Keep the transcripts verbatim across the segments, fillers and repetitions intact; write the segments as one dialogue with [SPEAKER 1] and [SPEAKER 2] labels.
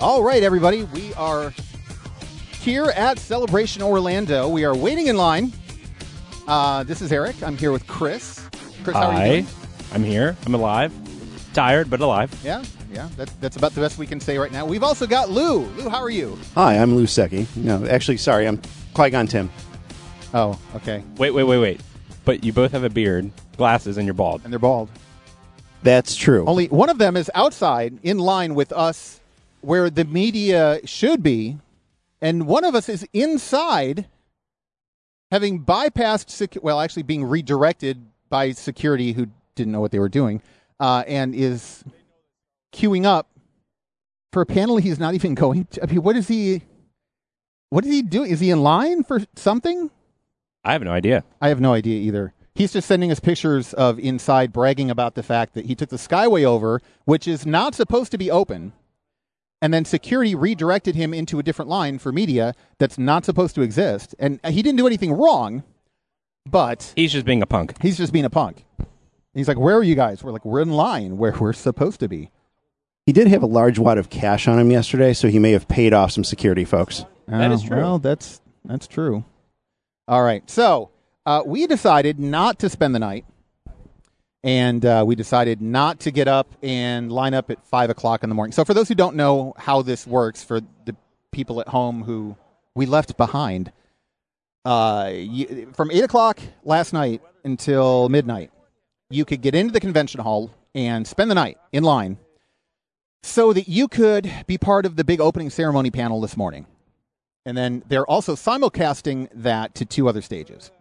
[SPEAKER 1] All right, everybody. We are here at Celebration Orlando. We are waiting in line. Uh, this is Eric. I'm here with Chris. Chris, how
[SPEAKER 2] Hi.
[SPEAKER 1] are you doing?
[SPEAKER 2] I'm here. I'm alive. Tired, but alive.
[SPEAKER 1] Yeah, yeah. That, that's about the best we can say right now. We've also got Lou. Lou, how are you?
[SPEAKER 3] Hi, I'm Lou Secchi. No, actually, sorry, I'm Qui-Gon Tim.
[SPEAKER 1] Oh, okay.
[SPEAKER 2] Wait, wait, wait, wait. But you both have a beard, glasses, and you're bald.
[SPEAKER 1] And they're bald.
[SPEAKER 3] That's true.
[SPEAKER 1] Only one of them is outside in line with us where the media should be, and one of us is inside having bypassed, sec- well, actually being redirected by security who didn't know what they were doing, uh, and is queuing up for a panel he's not even going to. I mean, what is he, what is he doing? Is he in line for something?
[SPEAKER 2] I have no idea.
[SPEAKER 1] I have no idea either. He's just sending us pictures of inside bragging about the fact that he took the Skyway over, which is not supposed to be open. And then security redirected him into a different line for media that's not supposed to exist. And he didn't do anything wrong, but
[SPEAKER 2] He's just being a punk.
[SPEAKER 1] he's just being a punk. He's like, where are you guys? We're like, we're in line where we're supposed to be.
[SPEAKER 3] He did have a large wad of cash on him yesterday, so he may have paid off some security folks.
[SPEAKER 2] That is
[SPEAKER 1] Oh,
[SPEAKER 2] true.
[SPEAKER 1] Well, that's that's true. All right. So uh, we decided not to spend the night. And uh, we decided not to get up and line up at five o'clock in the morning. So for those who don't know how this works, for the people at home who we left behind, uh, you, from eight o'clock last night until midnight, you could get into the convention hall and spend the night in line so that you could be part of the big opening ceremony panel this morning. And then they're also simulcasting that to two other stages.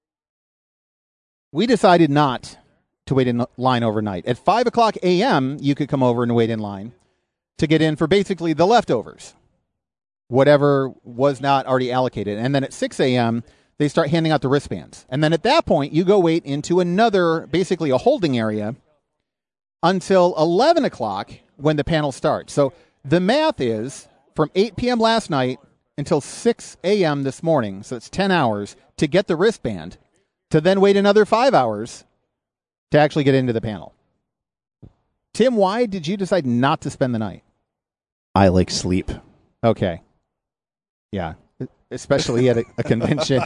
[SPEAKER 1] We decided not to wait in line overnight. At five o'clock a.m., you could come over and wait in line to get in for basically the leftovers, whatever was not already allocated. And then at six a.m., they start handing out the wristbands. And then at that point, you go wait into another, basically a holding area, until eleven o'clock when the panel starts. So the math is from eight p.m. last night until six a.m. this morning, so it's ten hours, to get the wristband, to then wait another five hours to actually get into the panel. Tim, why did you decide not to spend the night?
[SPEAKER 3] I like sleep.
[SPEAKER 1] Okay. Yeah, especially at a, a convention.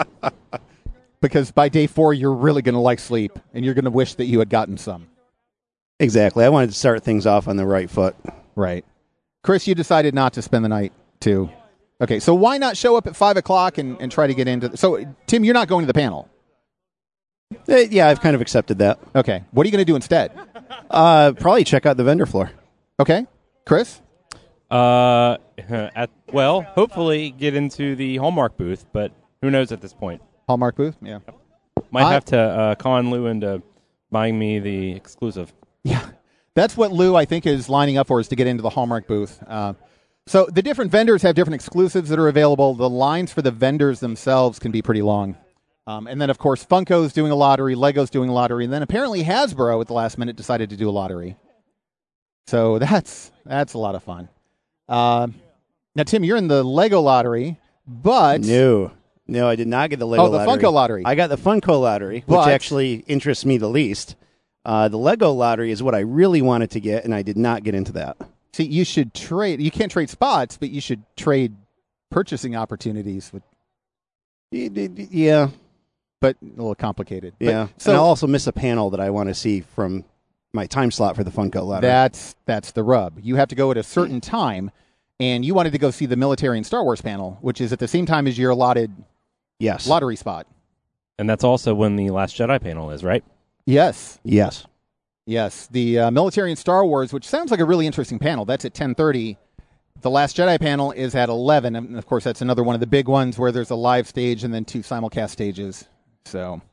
[SPEAKER 1] Because by day four, you're really going to like sleep, and you're going to wish that you had gotten some.
[SPEAKER 3] Exactly. I wanted to start things off on the right foot.
[SPEAKER 1] Right. Chris, you decided not to spend the night, too. Okay, so why not show up at five o'clock and, and try to get into... The, so, Tim, you're not going to the panel.
[SPEAKER 3] Uh, yeah, I've kind of accepted that.
[SPEAKER 1] Okay. What are you going to do instead?
[SPEAKER 3] Uh, probably check out the vendor floor.
[SPEAKER 1] Okay. Chris?
[SPEAKER 2] Uh, at, well, hopefully get into the Hallmark booth, but who knows at this point.
[SPEAKER 1] Hallmark booth? Yeah.
[SPEAKER 2] Might
[SPEAKER 1] I-
[SPEAKER 2] have to uh, con Lou into buying me the exclusive.
[SPEAKER 1] Yeah. That's what Lou, I think, is lining up for, is to get into the Hallmark booth. Uh, so the different vendors have different exclusives that are available. The lines for the vendors themselves can be pretty long. Um, and then, of course, Funko's doing a lottery, Lego's doing a lottery, and then apparently Hasbro at the last minute decided to do a lottery. So that's that's a lot of fun. Uh, now, Tim, you're in the Lego lottery, but...
[SPEAKER 3] No. No, I did not get the Lego
[SPEAKER 1] Oh, the
[SPEAKER 3] lottery.
[SPEAKER 1] Funko lottery.
[SPEAKER 3] I got the Funko lottery,
[SPEAKER 1] But-
[SPEAKER 3] which actually interests me the least. Uh, the Lego lottery is what I really wanted to get, and I did not get into that.
[SPEAKER 1] See, you should trade... You can't trade spots, but you should trade purchasing opportunities, with,
[SPEAKER 3] Y- y- y- Yeah.
[SPEAKER 1] but a little complicated. But-
[SPEAKER 3] Yeah.
[SPEAKER 1] so
[SPEAKER 3] and I'll also miss a panel that I want to see from my time slot for the Funko lottery.
[SPEAKER 1] That's that's the rub. You have to go at a certain time, and you wanted to go see the military and Star Wars panel, which is at the same time as your allotted
[SPEAKER 3] Yes.
[SPEAKER 1] lottery spot.
[SPEAKER 2] And that's also when the Last Jedi panel is, right?
[SPEAKER 1] Yes,
[SPEAKER 3] Yes.
[SPEAKER 1] yes. The uh, military and Star Wars, which sounds like a really interesting panel. That's at ten thirty. The Last Jedi panel is at eleven, and of course, that's another one of the big ones where there's a live stage and then two simulcast stages. So,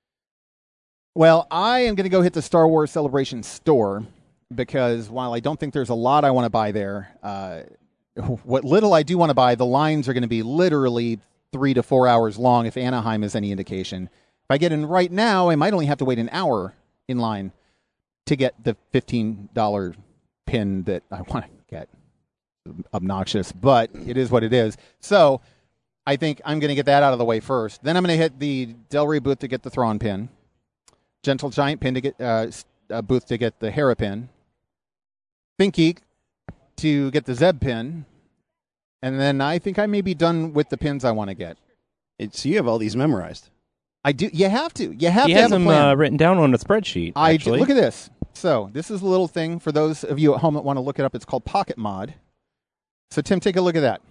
[SPEAKER 1] well, I am going to go hit the Star Wars Celebration store because while I don't think there's a lot I want to buy there, uh, what little I do want to buy, the lines are going to be literally three to four hours long if Anaheim is any indication. If I get in right now, I might only have to wait an hour in line to get the fifteen dollars pin that I want to get. Obnoxious, but it is what it is. So I think I'm going to get that out of the way first. Then I'm going to hit the Del Rey booth to get the Thrawn pin. Gentle Giant pin to get uh, uh, booth to get the Hera pin. ThinkGeek to get the Zeb pin, and then I think I may be done with the pins I want to get.
[SPEAKER 3] It's, you have all these memorized.
[SPEAKER 1] I do. You have to. You have
[SPEAKER 2] He
[SPEAKER 1] to
[SPEAKER 2] has
[SPEAKER 1] have a
[SPEAKER 2] them
[SPEAKER 1] plan.
[SPEAKER 2] uh, written down on a spreadsheet.
[SPEAKER 1] I do.
[SPEAKER 2] Actually,
[SPEAKER 1] Look at this. So this is a little thing for those of you at home that want to look it up. It's called Pocket Mod. So Tim, take a look at that.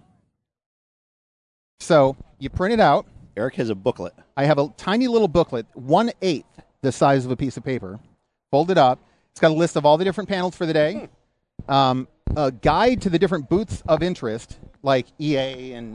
[SPEAKER 1] So you print it out.
[SPEAKER 3] Eric has a booklet.
[SPEAKER 1] I have a tiny little booklet, one eighth the size of a piece of paper, folded up. It's got a list of all the different panels for the day, um, a guide to the different booths of interest, like E A and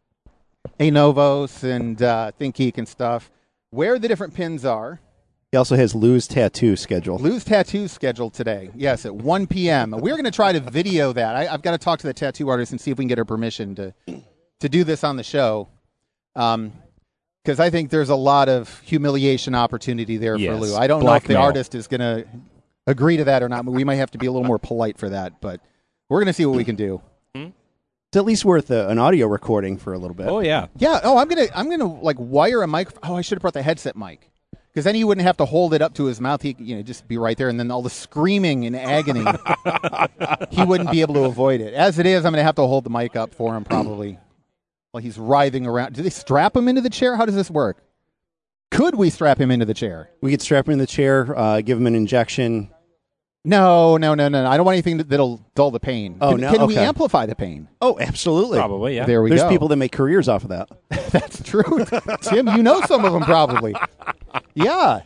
[SPEAKER 1] Anovos and uh, ThinkGeek and stuff, where the different pins are.
[SPEAKER 3] He also has Lou's tattoo scheduled.
[SPEAKER 1] Lou's tattoo scheduled today. Yes, at one p.m. We're going to try to video that. I, I've got to talk to the tattoo artist and see if we can get her permission to to do this on the show. Um, because I think there's a lot of humiliation opportunity there
[SPEAKER 2] Yes,
[SPEAKER 1] for Lou. I don't know if the
[SPEAKER 2] blackmail.
[SPEAKER 1] artist is going to agree to that or not. But we might have to be a little more polite for that. But we're going to see what we can do.
[SPEAKER 3] It's at least worth a, an audio recording for a little bit.
[SPEAKER 2] Oh yeah.
[SPEAKER 1] Yeah. Oh, I'm gonna I'm gonna like wire a mic. Oh, I should have brought the headset mic. Because then he wouldn't have to hold it up to his mouth. He, you know, just be right there, and then all the screaming and agony, he wouldn't be able to avoid it. As it is, I'm going to have to hold the mic up for him probably while he's writhing around. Do they strap him into the chair? How does this work? Could we strap him into the chair?
[SPEAKER 3] We could strap him in the chair, uh, give him an injection.
[SPEAKER 1] No, no, no, no. I don't want anything that, that'll dull the pain.
[SPEAKER 3] Oh,
[SPEAKER 1] can,
[SPEAKER 3] no?
[SPEAKER 1] Can we
[SPEAKER 3] Okay.
[SPEAKER 1] amplify the pain?
[SPEAKER 3] Oh, absolutely.
[SPEAKER 2] Probably, yeah.
[SPEAKER 1] There we
[SPEAKER 3] There's
[SPEAKER 1] go.
[SPEAKER 3] people that make careers off of that.
[SPEAKER 1] That's true. Tim, you know some of them probably. Yeah.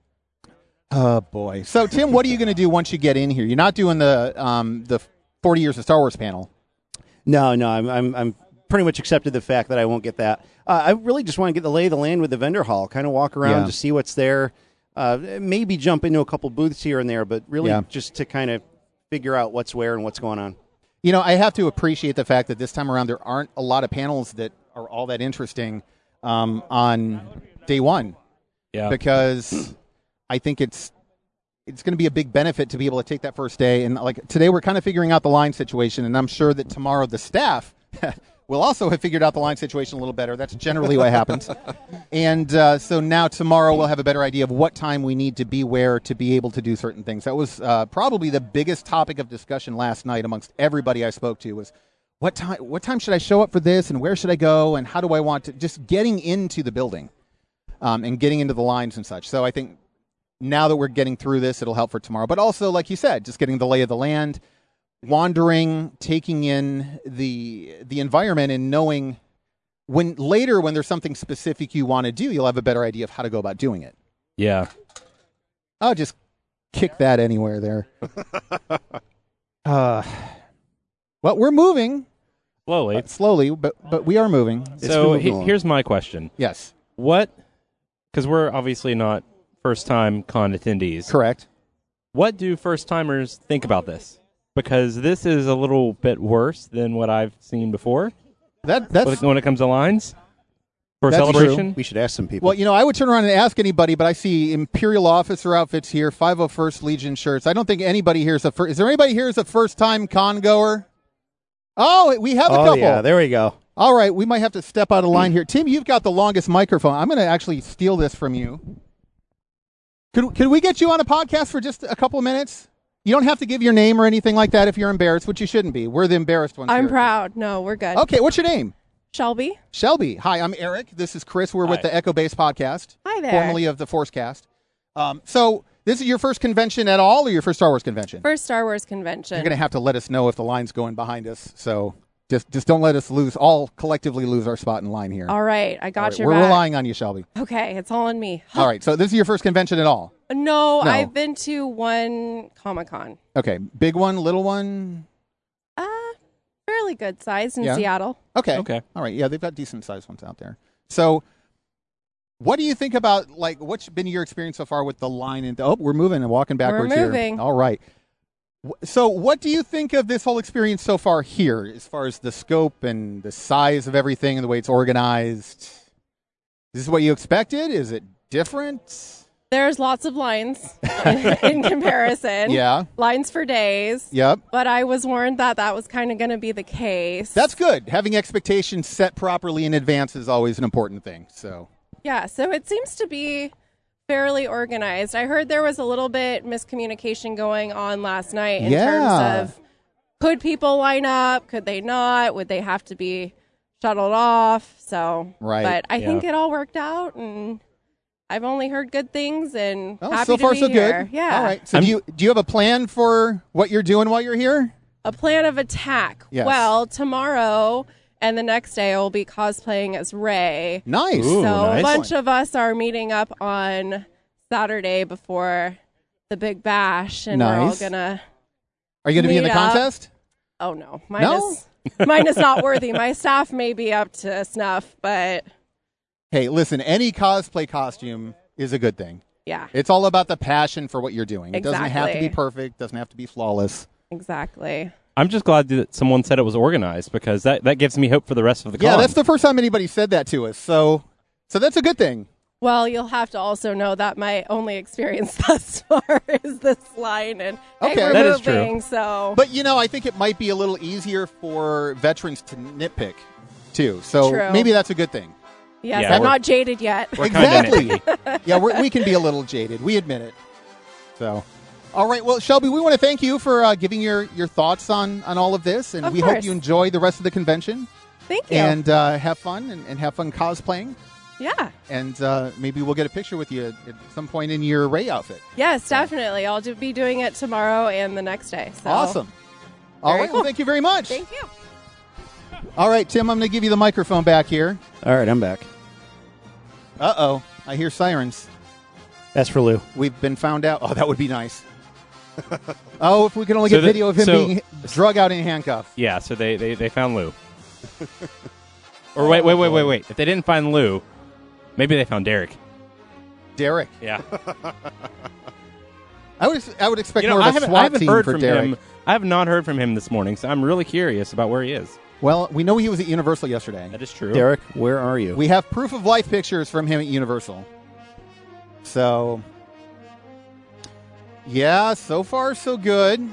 [SPEAKER 1] Oh, boy. So, Tim, what are you going to do once you get in here? You're not doing the um, the forty Years of Star Wars panel.
[SPEAKER 3] No, no, I'm, I'm, I'm pretty much accepted the fact that I won't get that. Uh, I really just want to get the lay of the land with the vendor hall, kind of walk around
[SPEAKER 1] Yeah.
[SPEAKER 3] to see what's there. Uh, maybe jump into a couple booths here and there, but really
[SPEAKER 1] Yeah.
[SPEAKER 3] just to kind of figure out what's where and what's going on.
[SPEAKER 1] You know, I have to appreciate the fact that this time around there aren't a lot of panels that are all that interesting um, on day one.
[SPEAKER 2] Yeah.
[SPEAKER 1] Because I think it's it's going to be a big benefit to be able to take that first day. And like today, we're kind of figuring out the line situation, and I'm sure that tomorrow the staff will also have figured out the line situation a little better. That's generally what happens. And uh, so now tomorrow we'll have a better idea of what time we need to be where to be able to do certain things. That was uh, probably the biggest topic of discussion last night amongst everybody I spoke to was what time what time should I show up for this, and where should I go, and how do I want to just getting into the building. Um, and getting into the lines and such. So I think now that we're getting through this, it'll help for tomorrow. But also, like you said, just getting the lay of the land, wandering, taking in the the environment, and knowing when later when there's something specific you want to do, you'll have a better idea of how to go about doing it.
[SPEAKER 2] Yeah.
[SPEAKER 1] I'll just kick that anywhere there. uh, well, we're moving
[SPEAKER 2] Slowly.
[SPEAKER 1] uh, slowly, but but we are moving.
[SPEAKER 2] So
[SPEAKER 3] moving
[SPEAKER 2] he,
[SPEAKER 3] along.
[SPEAKER 2] here's my question.
[SPEAKER 1] Yes,
[SPEAKER 2] What, because we're obviously not first-time con attendees.
[SPEAKER 1] correct.
[SPEAKER 2] What do first-timers think about this? Because this is a little bit worse than what I've seen before
[SPEAKER 1] That that's
[SPEAKER 2] when it comes to lines for
[SPEAKER 1] That's
[SPEAKER 2] celebration.
[SPEAKER 3] We should ask some people.
[SPEAKER 1] well, you know, I would turn around and ask anybody, but I see Imperial officer outfits here, five oh first Legion shirts. I don't think anybody here is a first. Is there anybody here is a first-time con goer? Oh, we have a
[SPEAKER 3] oh,
[SPEAKER 1] couple.
[SPEAKER 3] yeah, there we go.
[SPEAKER 1] All right, we might have to step out of line here. Tim, you've got the longest microphone. I'm going to actually steal this from you. Could could we get you on a podcast for just a couple of minutes? You don't have to give your name or anything like that if you're embarrassed, which you shouldn't be. We're the embarrassed ones
[SPEAKER 4] I'm
[SPEAKER 1] here.
[SPEAKER 4] proud. No, we're good.
[SPEAKER 1] Okay, what's your name?
[SPEAKER 4] Shelby.
[SPEAKER 1] Shelby. Hi, I'm Eric. This is Chris. We're with
[SPEAKER 2] Hi.
[SPEAKER 1] the Echo Base podcast.
[SPEAKER 4] Hi there.
[SPEAKER 1] Formerly of the Forcecast. Um, so this is your first convention at all, or your first Star Wars convention?
[SPEAKER 4] First Star Wars convention.
[SPEAKER 1] You're going to have to let us know if the line's going behind us. So just just don't let us lose, all collectively lose our spot in line here.
[SPEAKER 4] All right, I got
[SPEAKER 1] All right,
[SPEAKER 4] your
[SPEAKER 1] We're
[SPEAKER 4] back.
[SPEAKER 1] relying on you, Shelby.
[SPEAKER 4] Okay, it's all on me.
[SPEAKER 1] All right, so this is your first convention at all?
[SPEAKER 4] No,
[SPEAKER 1] No.
[SPEAKER 4] I've been to one Comic Con.
[SPEAKER 1] Okay, big one, little one?
[SPEAKER 4] Uh, fairly good size in
[SPEAKER 1] Yeah.
[SPEAKER 4] Seattle.
[SPEAKER 1] Okay.
[SPEAKER 2] Okay.
[SPEAKER 1] All right, yeah, they've got decent-sized ones out there. So what do you think about, like, what's been your experience so far with the line? And oh, we're moving and walking backwards here.
[SPEAKER 4] moving.
[SPEAKER 1] All right. Wh- So what do you think of this whole experience so far here, as far as the scope and the size of everything and the way it's organized? Is this what you expected? Is it different?
[SPEAKER 4] There's lots of lines in comparison.
[SPEAKER 1] Yeah.
[SPEAKER 4] Lines for days.
[SPEAKER 1] Yep.
[SPEAKER 4] But I was warned that that was kind of going to be the case.
[SPEAKER 1] That's good. Having expectations set properly in advance is always an important thing. So,
[SPEAKER 4] Yeah, so it seems to be fairly organized. I heard there was a little bit miscommunication going on last night in
[SPEAKER 1] Yeah.
[SPEAKER 4] terms of could people line up? Could they not? Would they have to be shuttled off? So,
[SPEAKER 1] Right.
[SPEAKER 4] But I
[SPEAKER 2] Yeah.
[SPEAKER 4] think it all worked out, and I've only heard good things, and
[SPEAKER 1] Well,
[SPEAKER 4] happy
[SPEAKER 1] so
[SPEAKER 4] to
[SPEAKER 1] far
[SPEAKER 4] be
[SPEAKER 1] so
[SPEAKER 4] here.
[SPEAKER 1] good.
[SPEAKER 4] Yeah.
[SPEAKER 1] All right. So
[SPEAKER 2] I'm-
[SPEAKER 1] do you do you have a plan for what you're doing while you're here?
[SPEAKER 4] A plan of attack.
[SPEAKER 1] Yes.
[SPEAKER 4] Well, tomorrow and the next day I will be cosplaying as Rey.
[SPEAKER 1] Nice.
[SPEAKER 2] Ooh,
[SPEAKER 4] so
[SPEAKER 2] nice.
[SPEAKER 4] a bunch of us are meeting up on Saturday before the big bash, and we're all
[SPEAKER 1] Nice.
[SPEAKER 4] gonna.
[SPEAKER 1] Are you going to be in the
[SPEAKER 4] meet up.
[SPEAKER 1] contest?
[SPEAKER 4] Oh no, mine
[SPEAKER 1] No?
[SPEAKER 4] is mine is not worthy. My staff may be up to snuff, but
[SPEAKER 1] Hey, listen, any cosplay costume is a good thing.
[SPEAKER 4] yeah,
[SPEAKER 1] It's all about the passion for what you're doing. It doesn't have to be
[SPEAKER 4] Exactly.
[SPEAKER 1] perfect, doesn't have to be flawless.
[SPEAKER 4] exactly.
[SPEAKER 2] I'm just glad that someone said it was organized because that, that gives me hope for the rest of the
[SPEAKER 1] Yeah,
[SPEAKER 2] con.
[SPEAKER 1] that's the first time anybody said that to us. So so that's a good thing.
[SPEAKER 4] Well, you'll have to also know that my only experience thus far is this line, and hey,
[SPEAKER 1] Okay.
[SPEAKER 4] we're
[SPEAKER 2] That is true.
[SPEAKER 4] moving, so
[SPEAKER 1] But you know, I think it might be a little easier for veterans to nitpick too. So
[SPEAKER 4] True.
[SPEAKER 1] maybe that's a good thing.
[SPEAKER 4] yes,
[SPEAKER 2] Yeah,
[SPEAKER 4] I'm
[SPEAKER 2] we're-
[SPEAKER 4] not jaded yet.
[SPEAKER 2] We're kinda
[SPEAKER 1] Exactly.
[SPEAKER 2] nitpicky.
[SPEAKER 1] Yeah, we're, we can be a little jaded. We admit it. So, all right. Well, Shelby, we want to thank you for uh, giving your, your thoughts on, on all of this, and
[SPEAKER 4] Of
[SPEAKER 1] we hope
[SPEAKER 4] course.
[SPEAKER 1] you enjoy the rest of the convention
[SPEAKER 4] Thank you.
[SPEAKER 1] and uh, have fun and, and have fun cosplaying.
[SPEAKER 4] yeah.
[SPEAKER 1] And uh, maybe we'll get a picture with you at, at some point in your Rey outfit.
[SPEAKER 4] Yes, definitely. I'll do, be doing it tomorrow and the next day. So.
[SPEAKER 1] Awesome. All
[SPEAKER 4] Very
[SPEAKER 1] right. Well,
[SPEAKER 4] cool.
[SPEAKER 1] thank you very much.
[SPEAKER 4] Thank you.
[SPEAKER 1] All right, Tim, I'm going to give you the microphone back here.
[SPEAKER 3] All right, I'm back.
[SPEAKER 1] Uh oh, I hear sirens.
[SPEAKER 3] That's for Lou.
[SPEAKER 1] We've been found out. Oh, that would be nice. Oh, if we could only
[SPEAKER 2] So
[SPEAKER 1] get
[SPEAKER 2] the-
[SPEAKER 1] video of him
[SPEAKER 2] so-
[SPEAKER 1] being drug out in handcuffs.
[SPEAKER 2] Yeah, so they, they, they found Lou. Or wait, wait, wait, wait, wait. If they didn't find Lou, maybe they found Derek.
[SPEAKER 1] Derek.
[SPEAKER 2] Yeah.
[SPEAKER 1] I would I would expect
[SPEAKER 2] You know,
[SPEAKER 1] more
[SPEAKER 2] I
[SPEAKER 1] of a
[SPEAKER 2] haven't, I
[SPEAKER 1] SWAT
[SPEAKER 2] haven't
[SPEAKER 1] team
[SPEAKER 2] heard
[SPEAKER 1] for
[SPEAKER 2] from
[SPEAKER 1] Derek.
[SPEAKER 2] him. I have not heard from him this morning, so I'm really curious about where he is.
[SPEAKER 1] Well, we know he was at Universal yesterday.
[SPEAKER 2] That is true.
[SPEAKER 3] Derek, where are you?
[SPEAKER 1] We have proof of life pictures from him at Universal. So, yeah, so far so good.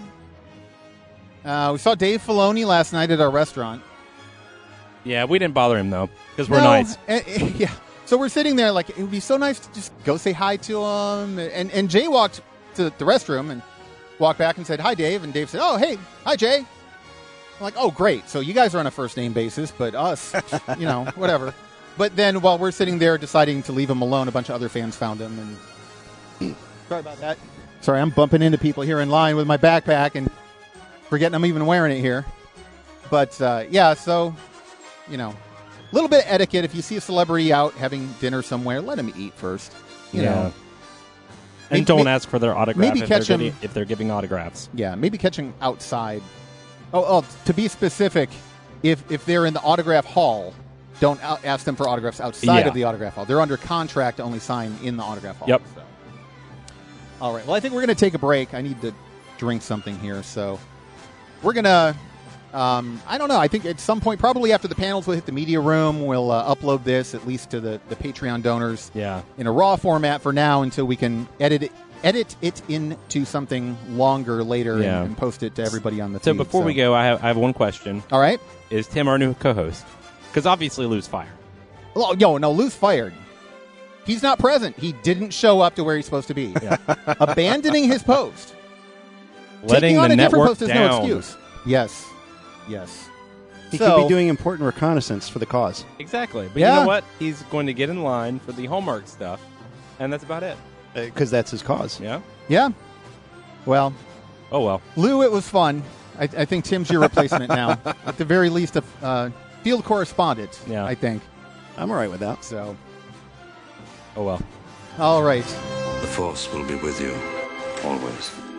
[SPEAKER 1] Uh, we saw Dave Filoni last night at our restaurant.
[SPEAKER 2] Yeah, we didn't bother him though because we're
[SPEAKER 1] No,
[SPEAKER 2] nice.
[SPEAKER 1] eh, eh, yeah. So we're sitting there like it would be so nice to just go say hi to him. And and Jay walked to the restroom and walked back and said hi, Dave. And Dave said, "Oh, hey, hi, Jay." I'm like, "Oh, great. So you guys are on a first name basis, but us, you know, whatever." But then while we're sitting there deciding to leave him alone, a bunch of other fans found him. And sorry about that. Sorry, I'm bumping into people here in line with my backpack and forgetting I'm even wearing it here. But uh, yeah, so you know. A little bit of etiquette. If you see a celebrity out having dinner somewhere, let him eat first. You
[SPEAKER 2] Yeah.
[SPEAKER 1] know,
[SPEAKER 2] And
[SPEAKER 1] Maybe-
[SPEAKER 2] don't
[SPEAKER 1] may-
[SPEAKER 2] ask for their autograph
[SPEAKER 1] maybe
[SPEAKER 2] if,
[SPEAKER 1] catch
[SPEAKER 2] they're
[SPEAKER 1] him-
[SPEAKER 2] getting, if they're giving autographs.
[SPEAKER 1] yeah, maybe catching outside. Oh, oh, to be specific, if if they're in the autograph hall, don't out- ask them for autographs outside
[SPEAKER 2] Yeah.
[SPEAKER 1] of the autograph hall. They're under contract to only sign in the autograph hall.
[SPEAKER 2] Yep.
[SPEAKER 1] So. All right. Well, I think we're going to take a break. I need to drink something here, so we're going to. Um, I don't know. I think at some point, probably after the panels, we'll hit the media room. We'll uh, upload this at least to the, the Patreon donors
[SPEAKER 2] Yeah.
[SPEAKER 1] in a raw format for now until we can edit it, edit it into something longer later
[SPEAKER 2] Yeah.
[SPEAKER 1] and, and post it to everybody on the
[SPEAKER 2] So
[SPEAKER 1] feed.
[SPEAKER 2] before we go, I have, I have one question.
[SPEAKER 1] All right.
[SPEAKER 2] Is Tim our new co-host? Because obviously Lou's fired.
[SPEAKER 1] Oh, yo, no, Lou's fired. He's not present. He didn't show up to where he's supposed to be. Abandoning his post.
[SPEAKER 2] Letting
[SPEAKER 1] Taking on
[SPEAKER 2] the
[SPEAKER 1] a different
[SPEAKER 2] network
[SPEAKER 1] post is
[SPEAKER 2] down.
[SPEAKER 1] no excuse. Yes. Yes.
[SPEAKER 3] He
[SPEAKER 1] So-
[SPEAKER 3] could be doing important reconnaissance for the cause.
[SPEAKER 2] Exactly. But
[SPEAKER 1] Yeah.
[SPEAKER 2] you know what? He's going to get in line for the Hallmark stuff, and that's about it.
[SPEAKER 3] Because that's his cause.
[SPEAKER 2] Yeah?
[SPEAKER 1] Yeah. Well,
[SPEAKER 2] Oh, well.
[SPEAKER 1] Lou, it was fun. I, I think Tim's your replacement now. At the very least, a uh, field correspondent,
[SPEAKER 2] Yeah.
[SPEAKER 1] I think.
[SPEAKER 3] I'm all right with that.
[SPEAKER 1] So,
[SPEAKER 2] Oh, well.
[SPEAKER 1] all right.
[SPEAKER 5] The Force will be with you, always.